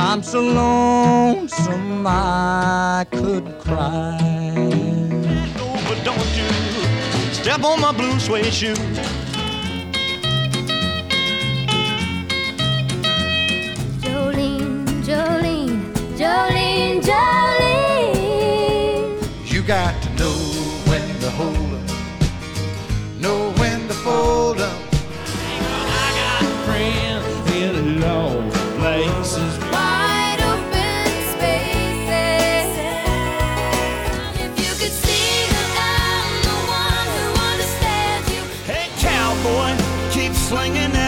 I'm so lonesome I could cry. Oh, but don't you step on my blue suede shoe. Jolene, Jolene, Jolene, Jolene. You got to know when to hold up, know when to fold up. I got friends in low places. Wide open spaces. If you could see that I'm the one who understands you. Hey, cowboy, keep slinging